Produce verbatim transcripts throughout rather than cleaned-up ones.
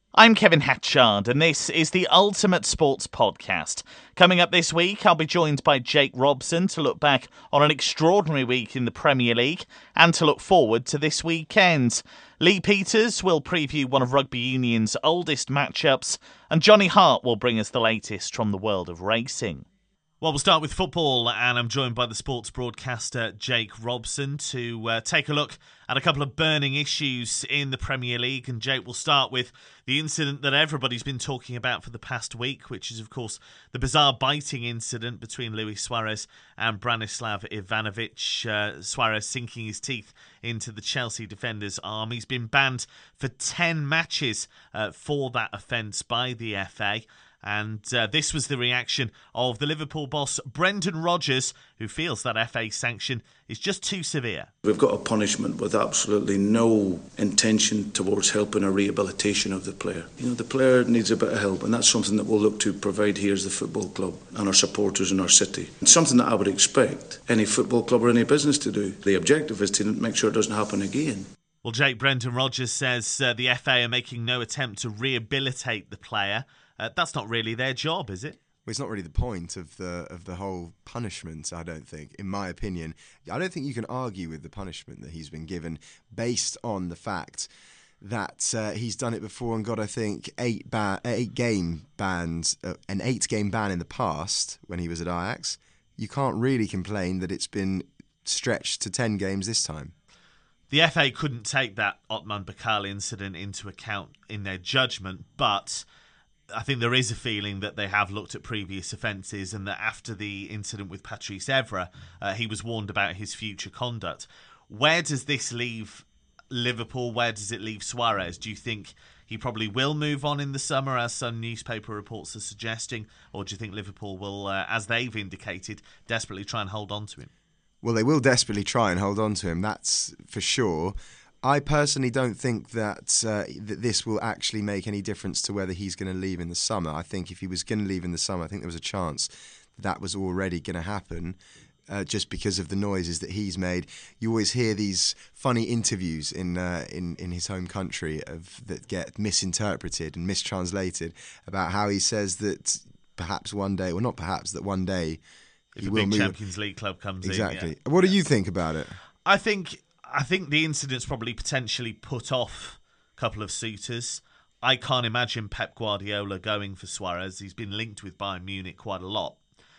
I'm Kevin Hatchard, and this is the Ultimate Sports Podcast. Coming up this week, I'll be joined by Jake Robson to look back on an extraordinary week in the Premier League and to look forward to this weekend. Lee Peters will preview one of rugby union's oldest matchups, and Johnny Hart will bring us the latest from the world of racing. Well, we'll start with football, and I'm joined by the sports broadcaster Jake Robson to uh, take a look at a couple of burning issues in the Premier League. And Jake, will start with the incident that everybody's been talking about for the past week, which is, of course, the bizarre biting incident between Luis Suarez and Branislav Ivanovic. Uh, Suarez sinking his teeth into the Chelsea defender's arm. He's been banned for ten matches uh, for that offence by the F A. And uh, this was the reaction of the Liverpool boss, Brendan Rodgers, who feels that F A sanction is just too severe. We've got a punishment with absolutely no intention towards helping a rehabilitation of the player. You know, the player needs a bit of help, and that's something that we'll look to provide here as the football club and our supporters in our city. It's something that I would expect any football club or any business to do. The objective is to make sure it doesn't happen again. Well, Jake, Brendan Rodgers says uh, the F A are making no attempt to rehabilitate the player. Uh, that's not really their job, is it? Well, it's not really the point of the of the whole punishment, I don't think, in my opinion. I don't think you can argue with the punishment that he's been given based on the fact that uh, he's done it before and got, I think, eight ba- eight game bans, uh, an eight game ban in the past when he was at Ajax. You can't really complain that it's been stretched to ten games this time. The F A couldn't take that Othman Bakal incident into account in their judgment, but I think there is a feeling that they have looked at previous offences and that after the incident with Patrice Evra, uh, he was warned about his future conduct. Where does this leave Liverpool? Where does it leave Suarez? Do you think he probably will move on in the summer, as some newspaper reports are suggesting? Or do you think Liverpool will, uh, as they've indicated, desperately try and hold on to him? Well, they will desperately try and hold on to him, that's for sure. I personally don't think that, uh, that this will actually make any difference to whether he's going to leave in the summer. I think if he was going to leave in the summer, I think there was a chance that, that was already going to happen uh, just because of the noises that he's made. You always hear these funny interviews in uh, in, in his home country of that get misinterpreted and mistranslated about how he says that perhaps one day, or not perhaps, that one day if he a will big move. Champions League club comes exactly. in. Exactly. What do you think about it? I think... I think the incident's probably potentially put off a couple of suitors. I can't imagine Pep Guardiola going for Suarez. He's been linked with Bayern Munich quite a lot.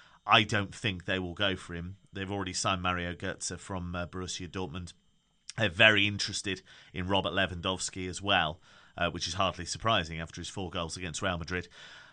I don't think they will go for him. They've already signed Mario Götze from uh, Borussia Dortmund. They're very interested in Robert Lewandowski as well, uh, which is hardly surprising after his four goals against Real Madrid.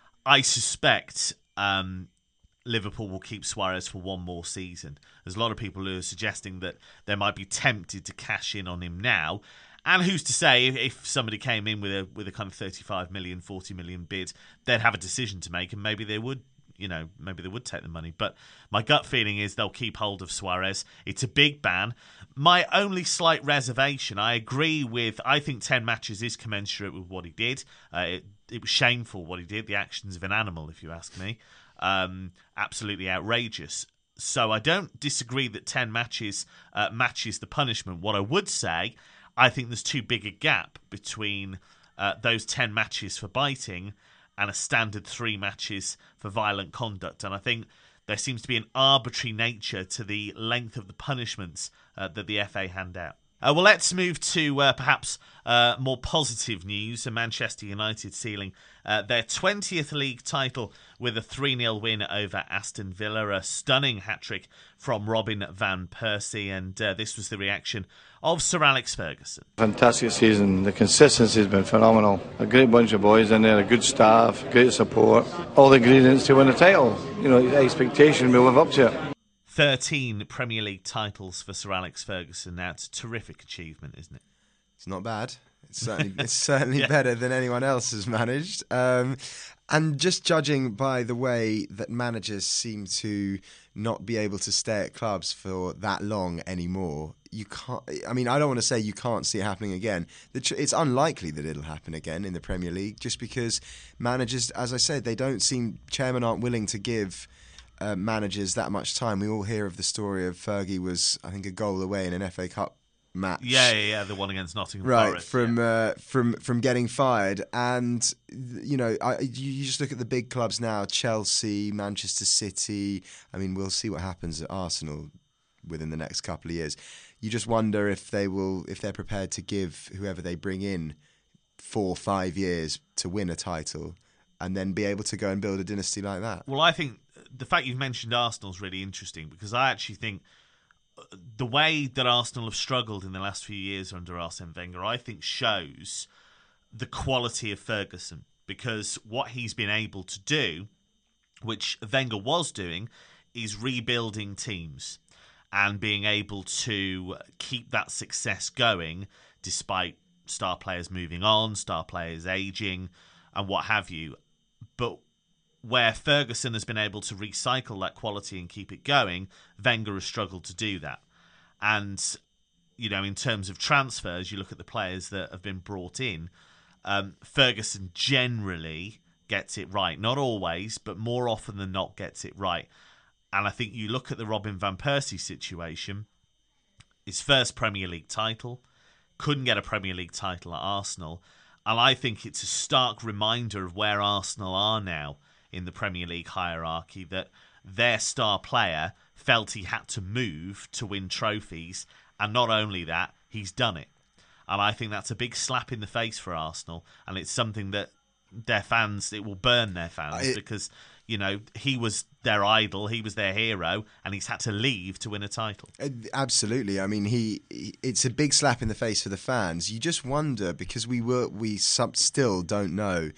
I suspect... Um, Liverpool will keep Suarez for one more season. There's a lot of people who are suggesting that they might be tempted to cash in on him now. And who's to say if, if somebody came in with a with a kind of thirty-five million, forty million bid, they'd have a decision to make, and maybe they would, you know, maybe they would take the money. But my gut feeling is they'll keep hold of Suarez. It's a big ban. My only slight reservation, I agree with, I think ten matches is commensurate with what he did. Uh, it, it was shameful what he did, the actions of an animal, if you ask me. Um, absolutely outrageous. So I don't disagree that ten matches uh, matches the punishment. What I would say, I think there's too big a gap between uh, those ten matches for biting and a standard three matches for violent conduct. And I think there seems to be an arbitrary nature to the length of the punishments uh, that the F A hand out. Uh, well, let's move to uh, perhaps uh, more positive news. Manchester United sealing uh, their twentieth league title with a three nil win over Aston Villa. A stunning hat-trick from Robin Van Persie. And uh, this was the reaction of Sir Alex Ferguson. Fantastic season. The consistency has been phenomenal. A great bunch of boys in there, a good staff, great support. All the ingredients to win a title. You know, expectation, we live up to it. thirteen Premier League titles for Sir Alex Ferguson. Now, it's a terrific achievement, isn't it? It's not bad. It's certainly it's certainly Yeah. better than anyone else has managed. Um, and just judging by the way that managers seem to not be able to stay at clubs for that long anymore, you can't. I mean, I don't want to say you can't see it happening again. It's unlikely that it'll happen again in the Premier League, just because managers, as I said, they don't seem. Chairmen aren't willing to give Uh, managers that much time. We all hear of the story of Fergie was, I think, a goal away in an F A Cup match. Yeah, yeah, yeah, the one against Nottingham Right, Forest. from yeah. uh, from from getting fired, and you know, I, you, you just look at the big clubs now: Chelsea, Manchester City. I mean, we'll see what happens at Arsenal within the next couple of years. You just wonder if they will, if they're prepared to give whoever they bring in four, five years to win a title, and then be able to go and build a dynasty like that. Well, I think the fact you've mentioned Arsenal is really interesting, because I actually think the way that Arsenal have struggled in the last few years under Arsene Wenger, I think shows the quality of Ferguson, because what he's been able to do, which Wenger was doing, is rebuilding teams and being able to keep that success going despite star players moving on, star players aging, and what have you. But where Ferguson has been able to recycle that quality and keep it going, Wenger has struggled to do that. And, you know, in terms of transfers, you look at the players that have been brought in, um, Ferguson generally gets it right. Not always, but more often than not gets it right. And I think you look at the Robin van Persie situation, his first Premier League title, couldn't get a Premier League title at Arsenal. And I think it's a stark reminder of where Arsenal are now in the Premier League hierarchy, that their star player felt he had to move to win trophies, and not only that, he's done it. And I think that's a big slap in the face for Arsenal, and it's something that their fans, it will burn their fans, it, because, you know, he was their idol, he was their hero, and he's had to leave to win a title. Absolutely. I mean, he, it's a big slap in the face for the fans. You just wonder, because we were we sub still don't know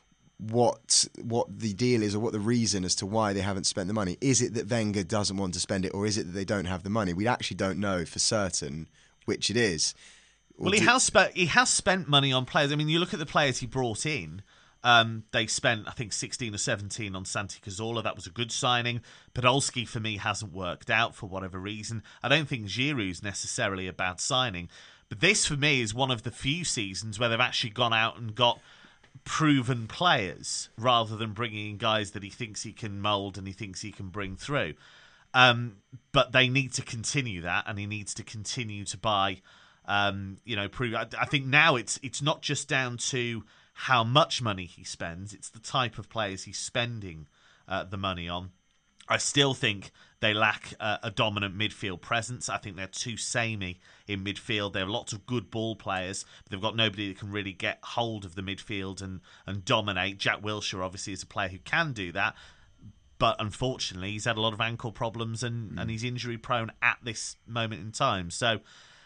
what what the deal is, or what the reason as to why they haven't spent the money. Is it that Wenger doesn't want to spend it, or is it that they don't have the money? We actually don't know for certain which it is. Well, he has spent he has spent money on players. I mean, you look at the players he brought in. Um, they spent, I think, sixteen or seventeen on Santi Cazorla. That was a good signing. Podolski, for me, hasn't worked out for whatever reason. I don't think Giroud's necessarily a bad signing. But this, for me, is one of the few seasons where they've actually gone out and got proven players, rather than bringing in guys that he thinks he can mould and he thinks he can bring through. Um, but they need to continue that, and he needs to continue to buy, um, you know, prove. I, I think now it's it's not just down to how much money he spends, it's the type of players he's spending uh, the money on. I still think they lack uh, a dominant midfield presence. I think they're too samey in midfield. They have lots of good ball players, but they've got nobody that can really get hold of the midfield and, and dominate. Jack Wilshere, obviously, is a player who can do that, but unfortunately, he's had a lot of ankle problems and, mm. and he's injury-prone at this moment in time. So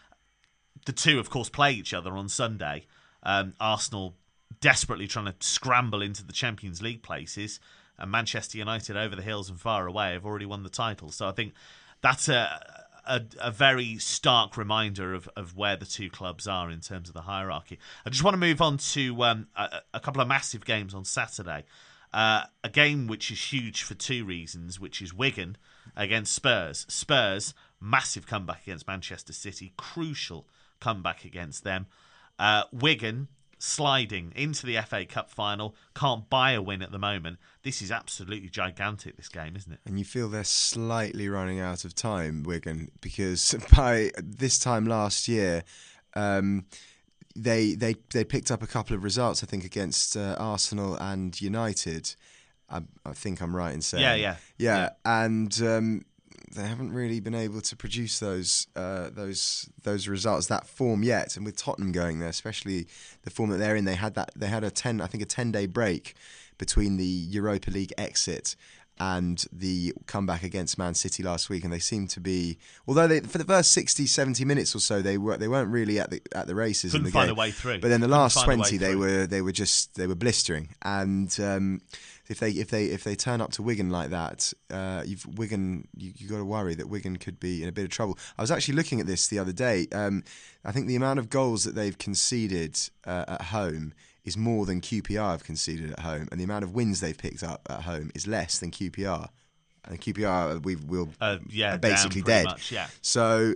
the two, of course, play each other on Sunday. Um, Arsenal desperately trying to scramble into the Champions League places, and Manchester United, over the hills and far away, have already won the title. So I think that's a a, a very stark reminder of, of where the two clubs are in terms of the hierarchy. I just want to move on to um, a, a couple of massive games on Saturday. Uh, a game which is huge for two reasons, which is Wigan against Spurs. Spurs, massive comeback against Manchester City, crucial comeback against them. Uh, Wigan, sliding into the F A Cup final, can't buy a win at the moment. This is absolutely gigantic, this game, isn't it? And you feel they're slightly running out of time, Wigan, because by this time last year, um, they they they picked up a couple of results, I think, against uh, Arsenal and United. I, I think I'm right in saying. Yeah, yeah. Yeah, yeah. and um, they haven't really been able to produce those uh, those those results, that form yet. And with Tottenham going there, especially the form that they're in, they had that they had a ten, I think, a ten day break between the Europa League exit and the comeback against Man City last week, and they seem to be, although they, for the first sixty, seventy minutes or so, they were they weren't really at the at the races. Couldn't in the find game. a way through. But then the Couldn't last twenty, they through. were they were just they were blistering. And um, if they if they if they turn up to Wigan like that, uh, you've Wigan you you got to worry that Wigan could be in a bit of trouble. I was actually looking at this the other day. Um, I think the amount of goals that they've conceded uh, at home is more than Q P R have conceded at home, and the amount of wins they've picked up at home is less than Q P R. And Q P R, we will uh, yeah, are basically down dead. Much, yeah. So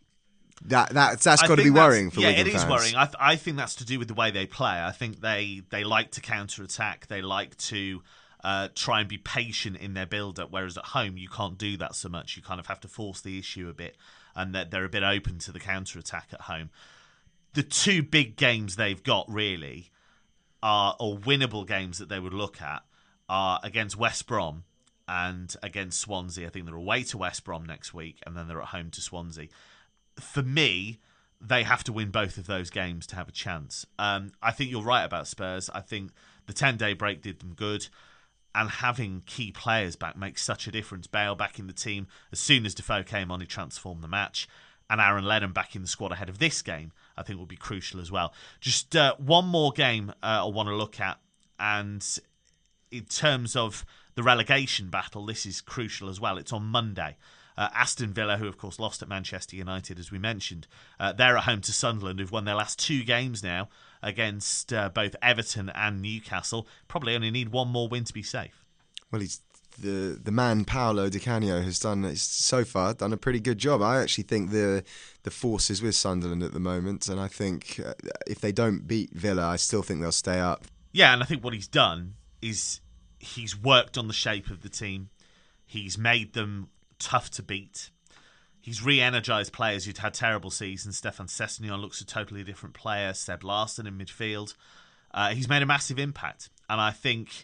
that that that's got to think be worrying for yeah, Wigan it is fans. worrying. I, th- I think that's to do with the way they play. I think they they like to counter attack. They like to uh, try and be patient in their build up. Whereas at home, you can't do that so much. You kind of have to force the issue a bit. and that they're a bit open to the counter-attack at home. The two big games they've got really are, or winnable games that they would look at, are against West Brom and against Swansea. I think they're away to West Brom next week, and then they're at home to Swansea. For me, they have to win both of those games to have a chance. Um, I think you're right about Spurs. I think the ten-day break did them good, and having key players back makes such a difference. Bale back in the team as soon as Defoe came on, he transformed the match, and Aaron Lennon back in the squad ahead of this game, I think will be crucial as well. Just uh, one more game uh, I want to look at, and in terms of the relegation battle, this is crucial as well. It's on Monday. Uh, Aston Villa, who of course lost at Manchester United, as we mentioned, uh, they're at home to Sunderland, who've won their last two games now against uh, both Everton and Newcastle. Probably only need one more win to be safe. Well, he's the the man Paolo Di Canio has done so far done a pretty good job. I actually think the the force is with Sunderland at the moment, and I think uh, if they don't beat Villa, I still think they'll stay up. Yeah, and I think what he's done is he's worked on the shape of the team. He's made them tough to beat. He's re-energised players who'd had terrible seasons. Stefan Sessegnon looks a totally different player. Seb Larsson in midfield. Uh, he's made a massive impact. And I think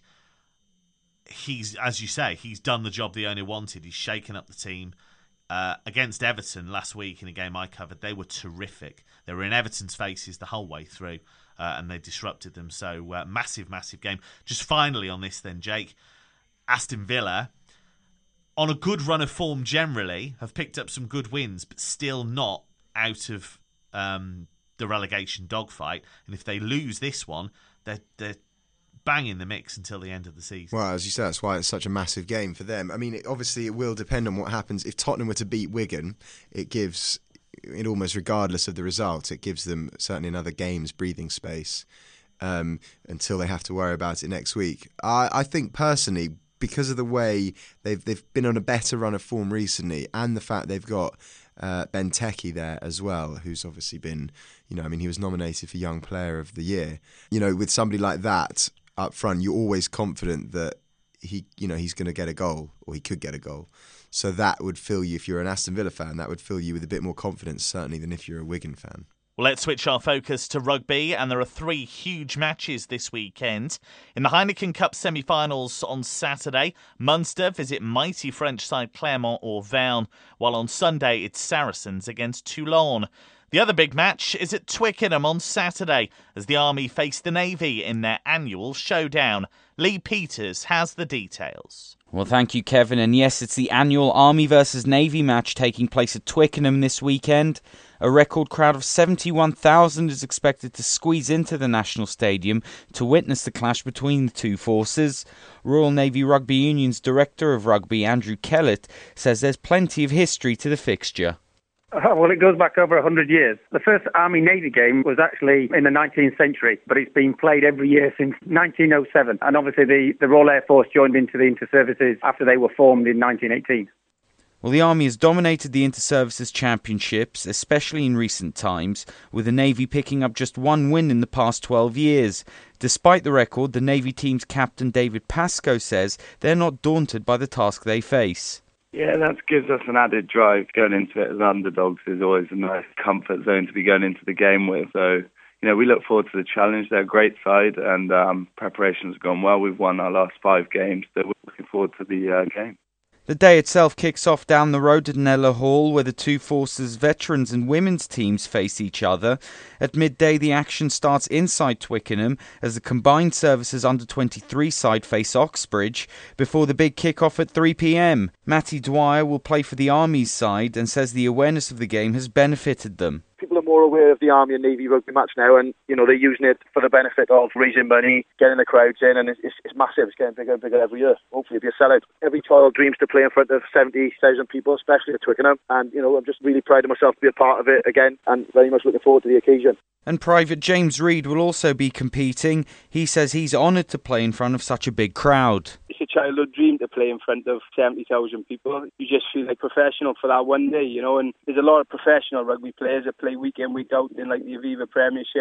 he's, as you say, he's done the job the owner wanted. He's shaken up the team. Uh, against Everton last week in a game I covered, they were terrific. They were in Everton's faces the whole way through, uh, and they disrupted them. So uh, massive, massive game. Just finally on this then, Jake, Aston Villa, on a good run of form generally, have picked up some good wins, but still not out of um, the relegation dogfight. And if they lose this one, they're, they're bang in the mix until the end of the season. Well, as you say, that's why it's such a massive game for them. I mean, it, obviously it will depend on what happens. If Tottenham were to beat Wigan, it gives, it almost regardless of the result, it gives them certainly another game's breathing space um, until they have to worry about it next week. I, I think personally, because of the way they've they've been on a better run of form recently, and the fact they've got uh, Benteke there as well, who's obviously been, you know, I mean, he was nominated for Young Player of the Year. You know, with somebody like that up front, you're always confident that he, you know, he's going to get a goal, or he could get a goal. So that would fill you, if you're an Aston Villa fan, that would fill you with a bit more confidence, certainly, than if you're a Wigan fan. Well, let's switch our focus to rugby, and there are three huge matches this weekend. In the Heineken Cup semi-finals on Saturday, Munster visit mighty French side Clermont-Auvergne, while on Sunday it's Saracens against Toulon. The other big match is at Twickenham on Saturday, as the Army face the Navy in their annual showdown. Lee Peters has the details. Well, thank you, Kevin. And yes, it's the annual Army versus Navy match taking place at Twickenham this weekend. A record crowd of seventy-one thousand is expected to squeeze into the National Stadium to witness the clash between the two forces. Royal Navy Rugby Union's Director of Rugby, Andrew Kellett, says there's plenty of history to the fixture. Uh, well, it goes back over one hundred years. The first Army-Navy game was actually in the nineteenth century, but it's been played every year since nineteen oh seven. And obviously the, the Royal Air Force joined into the inter-services after they were formed in nineteen eighteen. Well, the Army has dominated the Inter-Services Championships, especially in recent times, with the Navy picking up just one win in the past twelve years. Despite the record, the Navy team's captain David Pascoe says they're not daunted by the task they face. Yeah, that gives us an added drive. Going into it as underdogs is always a nice comfort zone to be going into the game with. So, you know, we look forward to the challenge. They're a great side, and um, preparations have gone well. We've won our last five games, so we're looking forward to the uh, game. The day itself kicks off down the road at Nella Hall, where the two forces' veterans and women's teams face each other. At midday, the action starts inside Twickenham as the combined services under twenty-three side face Oxbridge before the big kick-off at three p.m. Matty Dwyer will play for the Army's side and says the awareness of the game has benefited them. People are more aware of the Army and Navy rugby match now, and you know they're using it for the benefit of raising money, getting the crowds in, and it's, it's, it's massive. It's getting bigger and bigger every year. Hopefully, it'll be a sellout. Every child dreams to play in front of seventy thousand people, especially at Twickenham, and you know I'm just really proud of myself to be a part of it again, and very much looking forward to the occasion. And Private James Reid will also be competing. He says he's honoured to play in front of such a big crowd. It's a childhood dream to play in front of seventy thousand people. You just feel like professional for that one day, you know, and there's a lot of professional rugby players that play week in, week out in like the Aviva Premiership.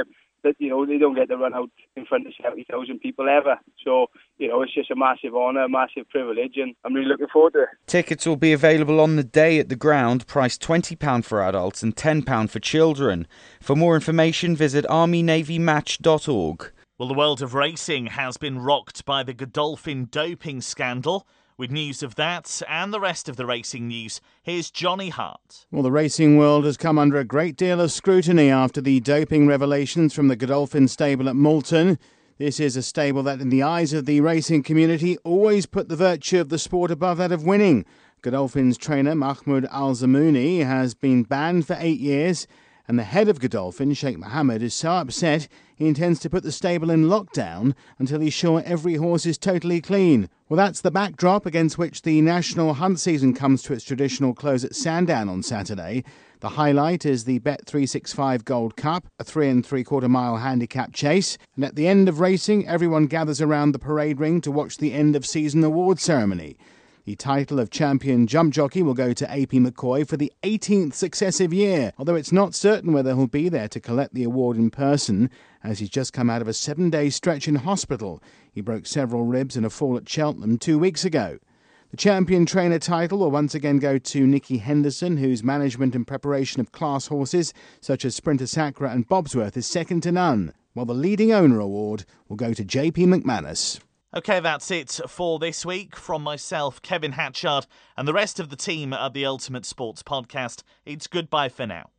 that, you know, they don't get to run out in front of seventy thousand people ever. So, you know, it's just a massive honour, a massive privilege, and I'm really looking forward to it. Tickets will be available on the day at the ground, priced twenty pounds for adults and ten pounds for children. For more information, visit army navy match dot org. Well, the world of racing has been rocked by the Godolphin doping scandal. With news of that and the rest of the racing news, here's Johnny Hart. Well, the racing world has come under a great deal of scrutiny after the doping revelations from the Godolphin stable at Moulton. This is a stable that, in the eyes of the racing community, always put the virtue of the sport above that of winning. Godolphin's trainer, Mahmoud Al-Zamouni, has been banned for eight years, and the head of Godolphin, Sheikh Mohammed, is so upset he intends to put the stable in lockdown until he's sure every horse is totally clean. Well, that's the backdrop against which the national hunt season comes to its traditional close at Sandown on Saturday. The highlight is the Bet three sixty-five Gold Cup, a three and three quarter mile handicap chase. And at the end of racing, everyone gathers around the parade ring to watch the end of season award ceremony. The title of champion jump jockey will go to A P McCoy for the eighteenth successive year, although it's not certain whether he'll be there to collect the award in person, as he's just come out of a seven-day stretch in hospital. He broke several ribs in a fall at Cheltenham two weeks ago. The champion trainer title will once again go to Nicky Henderson, whose management and preparation of class horses such as Sprinter Sacra and Bobsworth is second to none, while the leading owner award will go to J P McManus. OK, that's it for this week. From myself, Kevin Hatchard, and the rest of the team at the Ultimate Sports Podcast, it's goodbye for now.